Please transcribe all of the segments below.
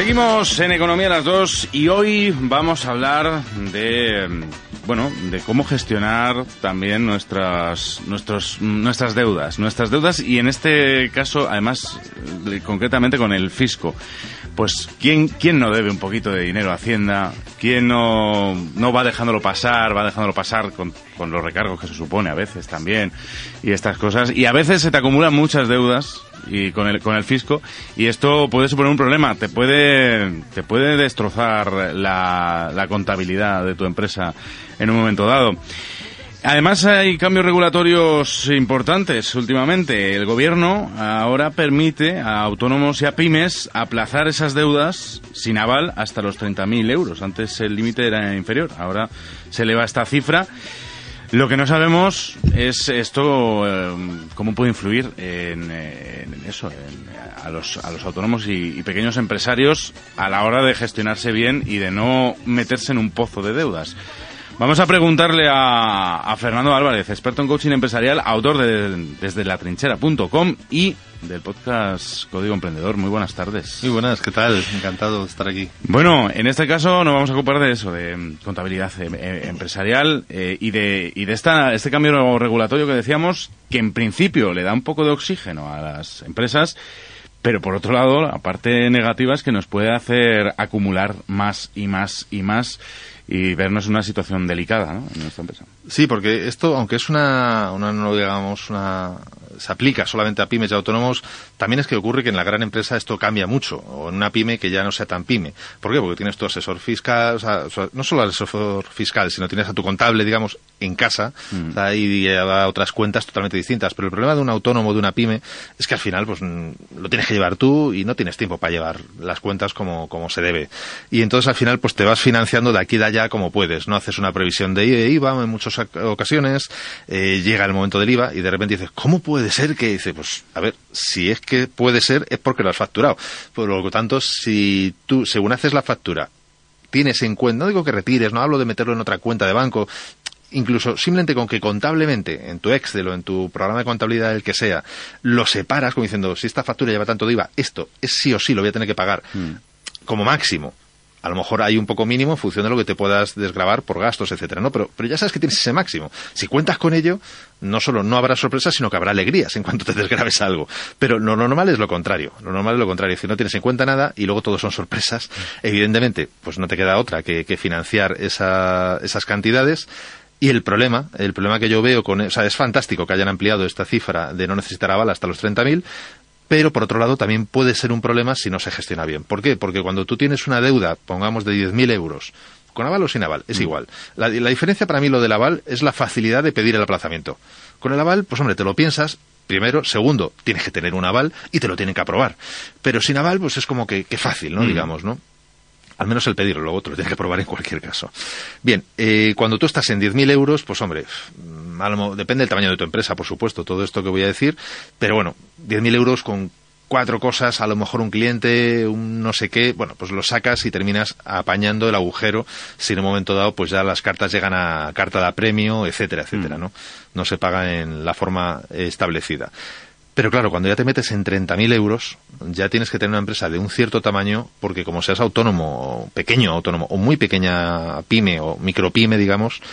Seguimos en Economía a las 2 y hoy vamos a hablar de cómo gestionar también nuestras deudas y en este caso, además, concretamente con el fisco. Pues ¿quién no debe un poquito de dinero a Hacienda? ¿Quién no va dejándolo pasar con los recargos que se supone a veces también y estas cosas? Y a veces se te acumulan muchas deudas y con el fisco, y esto puede suponer un problema, te puede destrozar la contabilidad de tu empresa en un momento dado. Además hay cambios regulatorios importantes últimamente. El gobierno ahora permite a autónomos y a pymes aplazar esas deudas sin aval hasta los 30.000 euros. Antes el límite era inferior, ahora se eleva esta cifra. Lo que no sabemos es esto, cómo puede influir a los autónomos y pequeños empresarios a la hora de gestionarse bien y de no meterse en un pozo de deudas. Vamos a preguntarle a Fernando Álvarez, experto en coaching empresarial, autor de desdelatrinchera.com y del podcast Código Emprendedor. Muy buenas tardes. Muy buenas, ¿qué tal? Encantado de estar aquí. Bueno, en este caso nos vamos a ocupar de eso, de contabilidad empresarial y de este cambio regulatorio que decíamos, que en principio le da un poco de oxígeno a las empresas, pero por otro lado, la parte negativa es que nos puede hacer acumular más y más y más y vernos en una situación delicada, ¿no?, en nuestra empresa. Sí, porque esto, aunque es se aplica solamente a pymes y autónomos, también es que ocurre que en la gran empresa esto cambia mucho, o en una pyme que ya no sea tan pyme. ¿Por qué? Porque tienes tu asesor fiscal, o sea, no solo al asesor fiscal, sino tienes a tu contable, digamos, en casa, y lleva otras cuentas totalmente distintas. Pero el problema de un autónomo, de una pyme, es que al final pues lo tienes que llevar tú y no tienes tiempo para llevar las cuentas como se debe. Y entonces al final pues te vas financiando de aquí y de allá como puedes. No haces una previsión de IVA en muchas ocasiones, llega el momento del IVA y de repente dices, ¿cómo puede ser que? Dice, pues a ver, si es que puede ser, es porque lo has facturado. Por lo tanto, si tú, según haces la factura, tienes en cuenta, no digo que retires, no hablo de meterlo en otra cuenta de banco, incluso simplemente con que contablemente, en tu Excel o en tu programa de contabilidad, el que sea, lo separas como diciendo, si esta factura lleva tanto de IVA, esto es sí o sí, lo voy a tener que pagar como máximo. A lo mejor hay un poco mínimo en función de lo que te puedas desgravar por gastos, etcétera, ¿no? Pero ya sabes que tienes ese máximo. Si cuentas con ello, no solo no habrá sorpresas, sino que habrá alegrías en cuanto te desgraves algo. Pero lo normal es lo contrario. Lo normal es lo contrario. Si no tienes en cuenta nada y luego todo son sorpresas, evidentemente, pues no te queda otra que financiar esas cantidades. Y el problema que yo veo es fantástico que hayan ampliado esta cifra de no necesitar aval hasta los 30.000, pero por otro lado también puede ser un problema si no se gestiona bien. ¿Por qué? Porque cuando tú tienes una deuda, pongamos de 10.000 euros, con aval o sin aval, es igual. La diferencia para mí lo del aval es la facilidad de pedir el aplazamiento. Con el aval, pues hombre, te lo piensas, primero, segundo, tienes que tener un aval y te lo tienen que aprobar. Pero sin aval, pues es como que fácil, ¿no? Digamos, ¿no? Al menos el pedirlo, luego te lo tienes que aprobar en cualquier caso. Bien, cuando tú estás en 10.000 euros, pues hombre, depende del tamaño de tu empresa, por supuesto, todo esto que voy a decir, pero bueno, 10.000 euros con 4 cosas, a lo mejor un cliente, un no sé qué, bueno, pues lo sacas y terminas apañando el agujero si en un momento dado pues ya las cartas llegan a carta de apremio, etcétera, etcétera, ¿no? No se paga en la forma establecida. Pero claro, cuando ya te metes en 30.000 euros, ya tienes que tener una empresa de un cierto tamaño, porque como seas autónomo, pequeño autónomo, o muy pequeña pyme, o micropyme, digamos,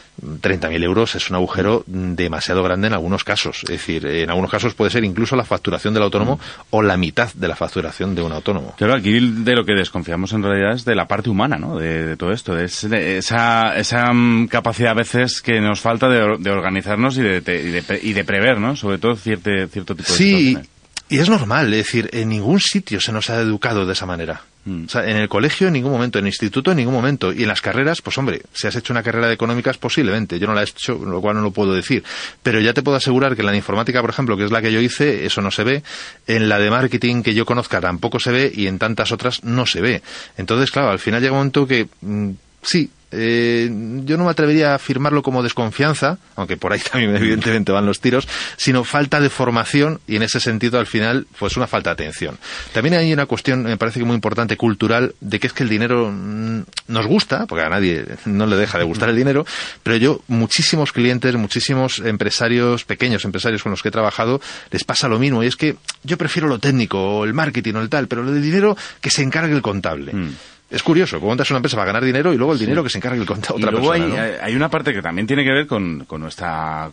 30.000 euros es un agujero demasiado grande en algunos casos. Es decir, en algunos casos puede ser incluso la facturación del autónomo o la mitad de la facturación de un autónomo. Claro, aquí de lo que desconfiamos en realidad es de la parte humana, ¿no? De todo esto, de esa capacidad a veces que nos falta de organizarnos y de prever, ¿no? Sobre todo cierto tipo de situaciones. Y es normal, es decir, en ningún sitio se nos ha educado de esa manera. O sea, en el colegio en ningún momento, en el instituto en ningún momento. Y en las carreras, pues hombre, si has hecho una carrera de económicas, posiblemente. Yo no la he hecho, lo cual no lo puedo decir. Pero ya te puedo asegurar que en la de informática, por ejemplo, que es la que yo hice, eso no se ve. En la de marketing que yo conozca tampoco se ve y en tantas otras no se ve. Entonces, claro, al final llega un momento que sí, yo no me atrevería a afirmarlo como desconfianza, aunque por ahí también evidentemente van los tiros, sino falta de formación y en ese sentido al final pues una falta de atención. También hay una cuestión, me parece que muy importante, cultural, de que es que el dinero nos gusta, porque a nadie no le deja de gustar el dinero, pero muchísimos clientes, muchísimos empresarios, pequeños empresarios con los que he trabajado, les pasa lo mismo, y es que yo prefiero lo técnico, o el marketing, o el tal, pero lo del dinero que se encargue el contable. Es curioso, como montas una empresa para ganar dinero y luego el dinero que se encargue el contable otra persona. Y luego hay una parte que también tiene que ver con nuestra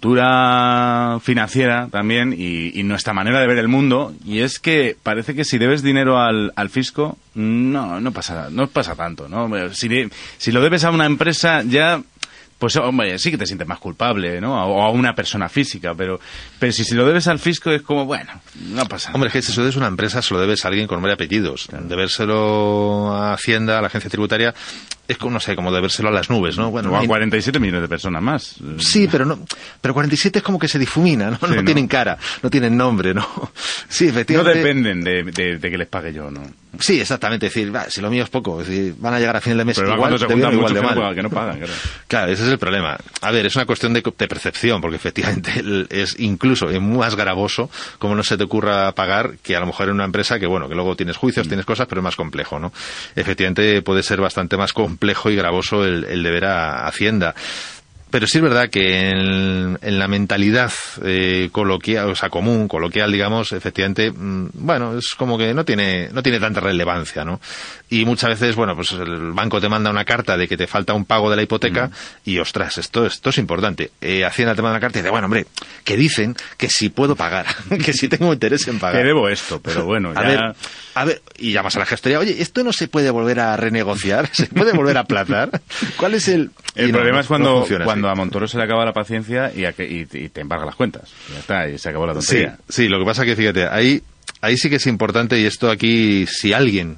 cultura financiera también y nuestra manera de ver el mundo, y es que parece que si debes dinero al fisco, no pasa tanto, ¿no? Si lo debes a una empresa ya... Pues, hombre, sí que te sientes más culpable, ¿no? O a una persona física, pero si lo debes al fisco es como, bueno, no pasa nada. Hombre, que si eso es una empresa, se lo debes a alguien con nombre y apellidos. Claro. Debérselo a Hacienda, a la agencia tributaria, es como, no sé, como debérselo a las nubes, ¿no? Bueno, o a 47 millones de personas más. Sí, pero 47 es como que se difumina, ¿no? Sí, no tienen cara, no tienen nombre, ¿no? Sí, efectivamente. No dependen de que les pague yo, ¿no? Sí, exactamente. Es decir, si lo mío es poco, es decir, van a llegar a final de mes pero igual, se juntan igual de mal. Que no pagan, claro. Claro, ese es el problema. A ver, es una cuestión de percepción, porque efectivamente es incluso más gravoso como no se te ocurra pagar que a lo mejor en una empresa que, bueno, que luego tienes juicios, tienes cosas, pero es más complejo, ¿no? Efectivamente puede ser bastante más complejo y gravoso el deber a Hacienda. Pero sí es verdad que en la mentalidad coloquial, o sea, común, coloquial, digamos, efectivamente, bueno, es como que no tiene tanta relevancia, ¿no? Y muchas veces, bueno, pues el banco te manda una carta de que te falta un pago de la hipoteca y, ostras, esto es importante. Hacienda te manda una carta y dice, bueno, hombre, que dicen que si puedo pagar, que si tengo interés en pagar. Que debo esto, pero bueno, ya... A ver, y llamas a la gestoría, oye, ¿esto no se puede volver a renegociar? ¿Se puede volver a aplazar? ¿Cuál es el...? El problema es cuando a Montoro se le acaba la paciencia y te embarga las cuentas. Ya está, y se acabó la tontería. Sí, lo que pasa que, fíjate, ahí sí que es importante, y esto aquí, si alguien,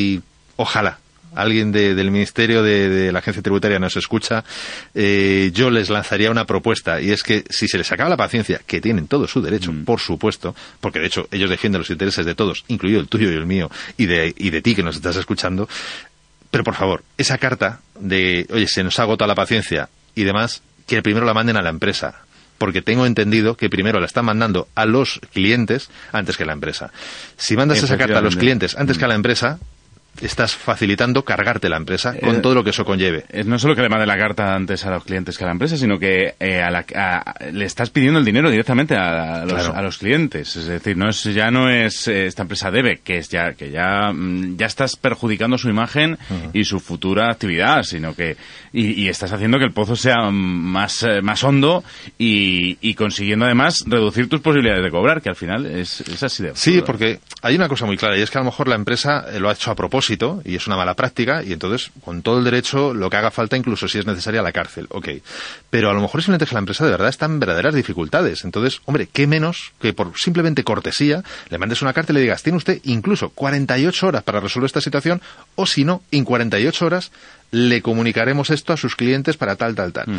ojalá, alguien del Ministerio de la Agencia Tributaria nos escucha, yo les lanzaría una propuesta, y es que si se les acaba la paciencia, que tienen todo su derecho, por supuesto, porque de hecho ellos defienden los intereses de todos, incluido el tuyo y el mío, y de ti que nos estás escuchando, pero por favor, esa carta de, oye, se nos ha agotado la paciencia y demás, que primero la manden a la empresa, porque tengo entendido que primero la están mandando a los clientes antes que a la empresa. Si mandas esa carta a los clientes antes que a la empresa, estás facilitando cargarte la empresa con todo lo que eso conlleve. No solo que le mande la carta antes a los clientes que a la empresa, sino que le estás pidiendo el dinero directamente a los clientes. Es decir, ya no es esta empresa debe, que ya estás perjudicando su imagen y su futura actividad, sino que y estás haciendo que el pozo sea más hondo y consiguiendo además reducir tus posibilidades de cobrar, que al final es así de absurdo. Sí, porque hay una cosa muy clara, y es que a lo mejor la empresa lo ha hecho a propósito y es una mala práctica, y entonces con todo el derecho lo que haga falta, incluso si es necesaria la cárcel, ok, pero a lo mejor simplemente que la empresa de verdad está en verdaderas dificultades. Entonces, hombre, qué menos que por simplemente cortesía le mandes una carta y le digas, tiene usted incluso 48 horas para resolver esta situación, o si no, en 48 horas le comunicaremos esto a sus clientes para tal.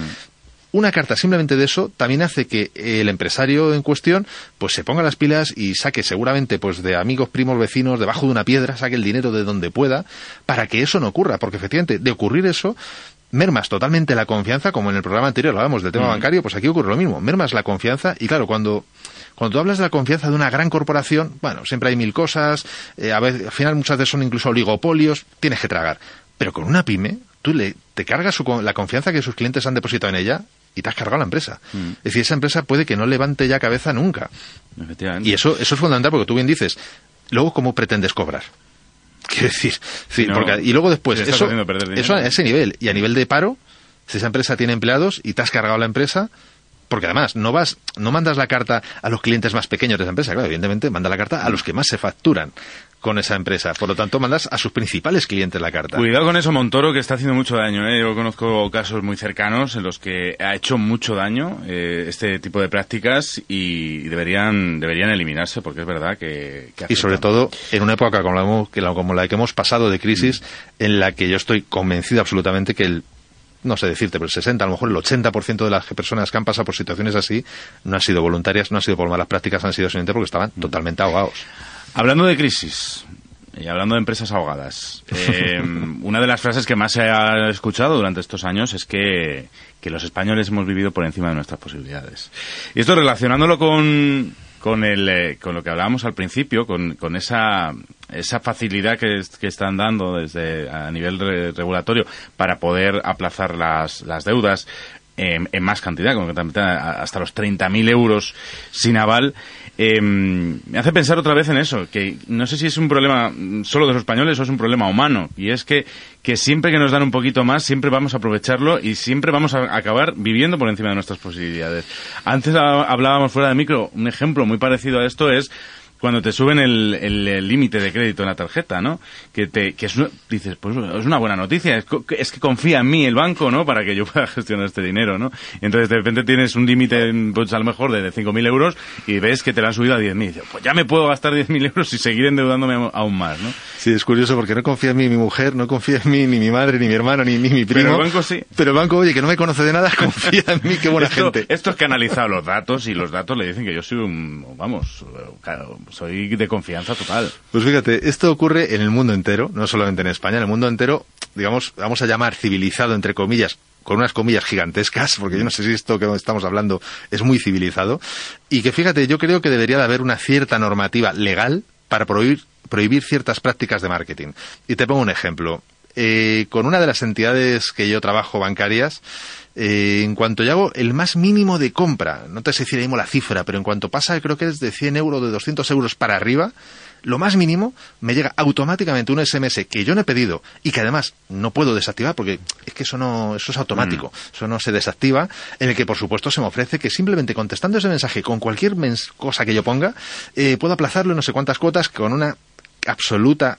Una carta simplemente de eso también hace que el empresario en cuestión pues se ponga las pilas y saque seguramente pues de amigos, primos, vecinos, debajo de una piedra, saque el dinero de donde pueda para que eso no ocurra, porque efectivamente de ocurrir eso mermas totalmente la confianza, como en el programa anterior hablábamos del tema bancario, pues aquí ocurre lo mismo, mermas la confianza. Y claro, cuando tú hablas de la confianza de una gran corporación, bueno, siempre hay mil cosas, a veces, al final muchas veces son incluso oligopolios, tienes que tragar, pero con una pyme tú te cargas la confianza que sus clientes han depositado en ella y te has cargado la empresa. Es decir, esa empresa puede que no levante ya cabeza nunca. Y eso es fundamental, porque tú bien dices, luego ¿cómo pretendes cobrar? Quiero decir, y luego después, eso a ese nivel, y a nivel de paro, si esa empresa tiene empleados y te has cargado la empresa, porque además no mandas la carta a los clientes más pequeños de esa empresa, claro, evidentemente manda la carta a los que más se facturan con esa empresa, por lo tanto mandas a sus principales clientes la carta. Cuidado con eso, Montoro, que está haciendo mucho daño, ¿eh? Yo conozco casos muy cercanos en los que ha hecho mucho daño este tipo de prácticas, y deberían eliminarse, porque es verdad que y sobre todo en una época como la que hemos pasado de crisis, en la que yo estoy convencido absolutamente que no sé decirte, pero el 60, a lo mejor el 80% de las personas que han pasado por situaciones así no han sido voluntarias, no han sido por malas prácticas, han sido simplemente porque estaban totalmente ahogados. Hablando de crisis, Y hablando de empresas ahogadas, una de las frases que más se ha escuchado durante estos años es que los españoles hemos vivido por encima de nuestras posibilidades. Y esto relacionándolo con lo que hablábamos al principio, con esa facilidad que están dando desde a nivel regulatorio para poder aplazar las deudas en más cantidad, concretamente hasta los 30.000 euros sin aval, me hace pensar otra vez en eso, que no sé si es un problema solo de los españoles o es un problema humano, y es que siempre que nos dan un poquito más, siempre vamos a aprovecharlo y siempre vamos a acabar viviendo por encima de nuestras posibilidades. Antes hablábamos fuera de micro, un ejemplo muy parecido a esto es cuando te suben el límite de crédito en la tarjeta, ¿no? Dices, pues es una buena noticia, es que confía en mí el banco, ¿no? Para que yo pueda gestionar este dinero, ¿no? Y entonces de repente tienes un límite, pues a lo mejor de 5.000 euros y ves que te lo han subido a 10.000. Y dices, pues ya me puedo gastar 10.000 euros y seguir endeudándome aún más, ¿no? Sí, es curioso porque no confía en mí mi mujer, no confía en mí ni mi madre, ni mi hermano, ni mi primo. Pero el banco sí. Pero el banco, oye, que no me conoce de nada, confía en mí, qué buena gente. Esto es que ha analizado los datos y los datos le dicen que yo soy soy de confianza total. Pues fíjate, esto ocurre en el mundo entero, no solamente en España, en el mundo entero, digamos, vamos a llamar civilizado, entre comillas, con unas comillas gigantescas, porque yo no sé si esto que estamos hablando es muy civilizado, y que fíjate, yo creo que debería de haber una cierta normativa legal para prohibir ciertas prácticas de marketing. Y te pongo un ejemplo. Con una de las entidades que yo trabajo, bancarias, en cuanto yo hago el más mínimo de compra, no te sé decir ahí mismo la cifra, pero en cuanto pasa, creo que es de 100 euros, de 200 euros para arriba, lo más mínimo, me llega automáticamente un SMS que yo no he pedido y que además no puedo desactivar porque es que eso es automático, eso no se desactiva, en el que por supuesto se me ofrece que simplemente contestando ese mensaje con cualquier cosa que yo ponga, puedo aplazarlo en no sé cuántas cuotas con una absoluta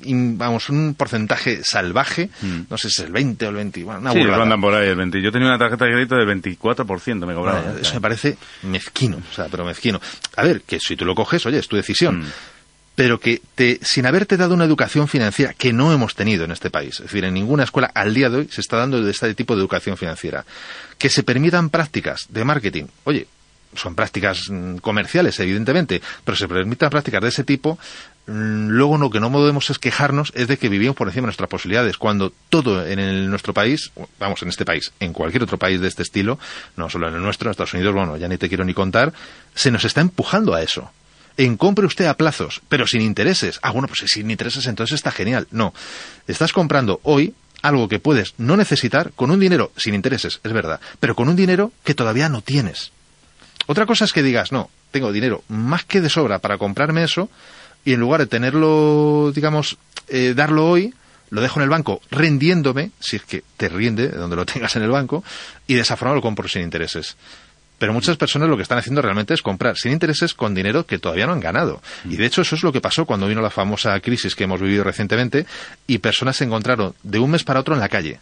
un porcentaje salvaje, no sé si es el 20 o el 20, bueno, una burrada. Sí, andan por ahí el 20. Yo tenía una tarjeta de crédito del 24%, me cobraba. Bueno, eso me parece mezquino, pero mezquino. A ver, que si tú lo coges, oye, es tu decisión. Pero que sin haberte dado una educación financiera que no hemos tenido en este país, es decir, en ninguna escuela al día de hoy se está dando este tipo de educación financiera, que se permitan prácticas de marketing, oye, son prácticas comerciales, evidentemente, pero se permitan prácticas de ese tipo, luego lo que no podemos es quejarnos es de que vivimos por encima de nuestras posibilidades, cuando todo en nuestro país, vamos, en este país, en cualquier otro país de este estilo, no solo en el nuestro, en Estados Unidos, bueno, ya ni te quiero ni contar, se nos está empujando a eso. Compre usted a plazos, pero sin intereses. Ah, bueno, pues sin intereses entonces está genial. No, estás comprando hoy algo que puedes no necesitar con un dinero sin intereses, es verdad, pero con un dinero que todavía no tienes. Otra cosa es que digas, no, tengo dinero más que de sobra para comprarme eso y en lugar de tenerlo, digamos, darlo hoy, lo dejo en el banco rindiéndome, si es que te rinde, donde lo tengas en el banco, y de esa forma lo compro sin intereses. Pero muchas personas lo que están haciendo realmente es comprar sin intereses con dinero que todavía no han ganado. Y de hecho eso es lo que pasó cuando vino la famosa crisis que hemos vivido recientemente y personas se encontraron de un mes para otro en la calle.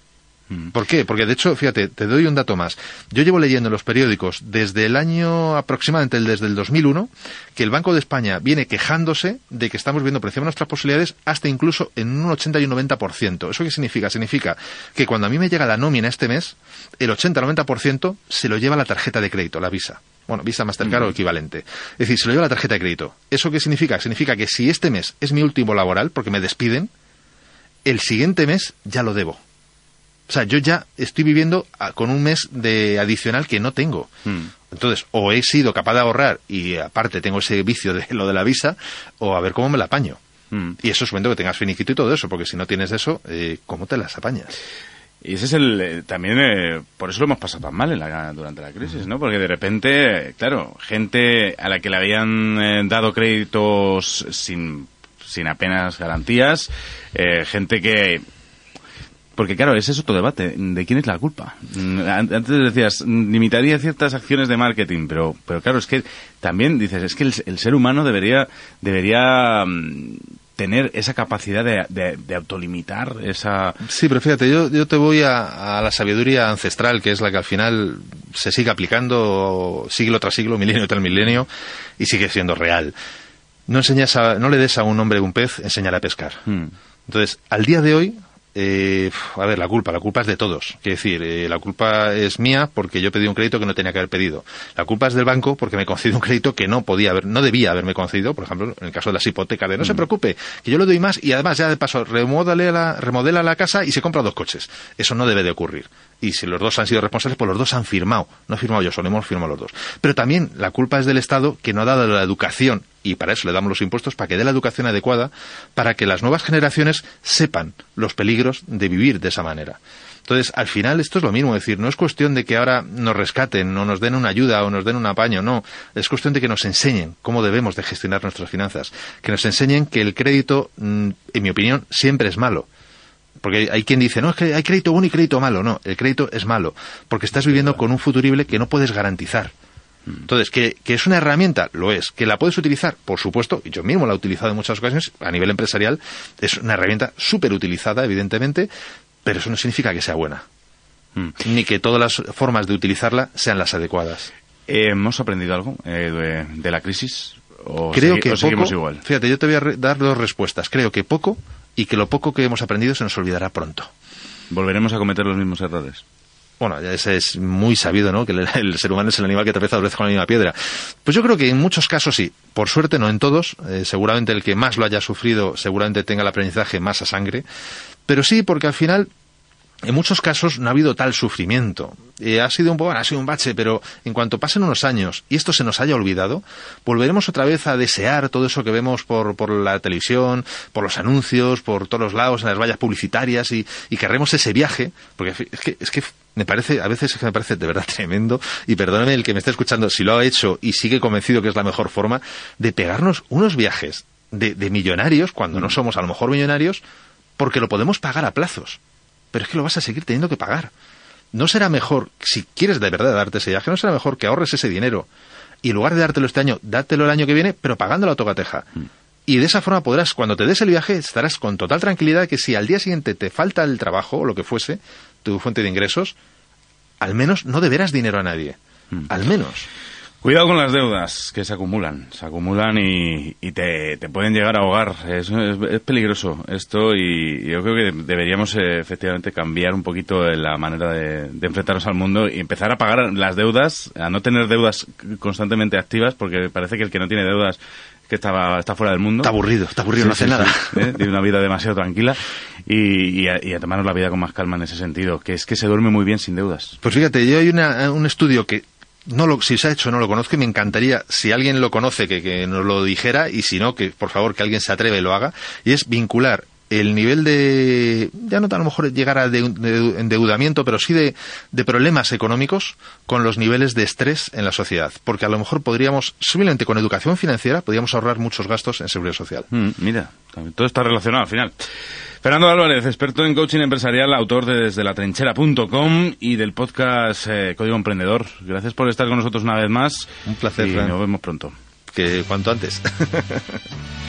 ¿Por qué? Porque de hecho, fíjate, te doy un dato más. Yo llevo leyendo en los periódicos desde el año aproximadamente, desde el 2001, que el Banco de España viene quejándose de que estamos viendo por encima de nuestras posibilidades hasta incluso en un 80 y un 90%. ¿Eso qué significa? Significa que cuando a mí me llega la nómina este mes, el 80-90% se lo lleva la tarjeta de crédito, la Visa. Bueno, Visa Mastercard o equivalente. Es decir, se lo lleva la tarjeta de crédito. ¿Eso qué significa? Significa que si este mes es mi último laboral, porque me despiden, el siguiente mes ya lo debo. O sea, yo ya estoy viviendo con un mes de adicional que no tengo. Entonces, o he sido capaz de ahorrar y aparte tengo ese vicio de lo de la Visa, o a ver cómo me la apaño. Y eso es bueno que tengas finiquito y todo eso, porque si no tienes eso, ¿cómo te las apañas? Y ese es también, por eso lo hemos pasado tan mal durante la crisis, ¿no? Porque de repente, claro, gente a la que le habían dado créditos sin apenas garantías, gente que... Porque claro, ese es otro debate, ¿de quién es la culpa? Antes decías, limitaría ciertas acciones de marketing, pero claro, es que también dices, es que el ser humano debería tener esa capacidad de autolimitar esa... Sí, pero fíjate, yo te voy a la sabiduría ancestral, que es la que al final se sigue aplicando siglo tras siglo, milenio tras milenio, y sigue siendo real. No le des a un hombre un pez, enséñale a pescar. Entonces, al día de hoy, A ver, la culpa es de todos. Quiero decir, la culpa es mía porque yo pedí un crédito que no tenía que haber pedido. La culpa es del banco porque me concedió un crédito que no debía haberme concedido. Por ejemplo, en el caso de las hipotecas, de no se preocupe, que yo le doy más y además ya de paso remodela la casa y se compra 2 coches. Eso no debe de ocurrir. Y si los dos han sido responsables, pues los dos han firmado. No he firmado yo solo, hemos firmado los dos. Pero también la culpa es del Estado, que no ha dado la educación, y para eso le damos los impuestos, para que dé la educación adecuada, para que las nuevas generaciones sepan los peligros de vivir de esa manera. Entonces, al final, esto es lo mismo, es decir, no es cuestión de que ahora nos rescaten, o nos den una ayuda, o nos den un apaño, no. Es cuestión de que nos enseñen cómo debemos de gestionar nuestras finanzas. Que nos enseñen que el crédito, en mi opinión, siempre es malo. Porque hay quien dice, no, es que hay crédito bueno y crédito malo. No, el crédito es malo, porque estás viviendo con un futurible que no puedes garantizar. Entonces, ¿que es una herramienta? Lo es. ¿Que la puedes utilizar? Por supuesto, y yo mismo la he utilizado en muchas ocasiones, a nivel empresarial, es una herramienta súper utilizada, evidentemente, pero eso no significa que sea buena. Ni que todas las formas de utilizarla sean las adecuadas. ¿Hemos aprendido algo de la crisis? Creo que seguimos poco, igual? Fíjate, yo te voy a dar 2 respuestas. Creo que poco, y que lo poco que hemos aprendido se nos olvidará pronto. ¿Volveremos a cometer los mismos errores? Bueno, ya ese es muy sabido, ¿no? Que el ser humano es el animal que tropieza 2 veces con la misma piedra. Pues yo creo que en muchos casos sí. Por suerte no en todos. Seguramente el que más lo haya sufrido seguramente tenga el aprendizaje más a sangre. Pero sí, porque al final, en muchos casos no ha habido tal sufrimiento. Ha sido un bache, pero en cuanto pasen unos años y esto se nos haya olvidado, volveremos otra vez a desear todo eso que vemos por la televisión, por los anuncios, por todos los lados, en las vallas publicitarias y querremos ese viaje, porque es que me parece de verdad tremendo, y perdóneme el que me esté escuchando si lo ha hecho y sigue convencido que es la mejor forma de pegarnos unos viajes de millonarios, cuando no somos a lo mejor millonarios, porque lo podemos pagar a plazos. Pero es que lo vas a seguir teniendo que pagar. ¿No será mejor, si quieres de verdad darte ese viaje, no será mejor que ahorres ese dinero y en lugar de dártelo este año, dátelo el año que viene, pero pagándolo a tocateja? Y de esa forma podrás, cuando te des el viaje, estarás con total tranquilidad que si al día siguiente te falta el trabajo o lo que fuese, tu fuente de ingresos, al menos no deberás dinero a nadie. Al menos. Cuidado con las deudas que se acumulan y te pueden llegar a ahogar. Es peligroso esto, y yo creo que deberíamos efectivamente cambiar un poco la manera de enfrentarnos al mundo y empezar a pagar las deudas, a no tener deudas constantemente activas, porque parece que el que no tiene deudas que está fuera del mundo. Está aburrido, no hace nada. Tiene una vida demasiado tranquila y a tomarnos la vida con más calma en ese sentido, que es que se duerme muy bien sin deudas. Pues fíjate, yo hay un estudio que si se ha hecho no lo conozco y me encantaría, si alguien lo conoce, que nos lo dijera, y si no, que por favor que alguien se atreve y lo haga, y es vincular el nivel de, ya no a lo mejor llegar a endeudamiento, pero sí de problemas económicos con los niveles de estrés en la sociedad. Porque a lo mejor podríamos, simplemente con educación financiera, podríamos ahorrar muchos gastos en seguridad social. Mira, todo está relacionado al final. Fernando Álvarez, experto en coaching empresarial, autor de desdelatrinchera.com y del podcast Código Emprendedor. Gracias por estar con nosotros una vez más. Un placer, y Fran. Nos vemos pronto. Que cuanto antes.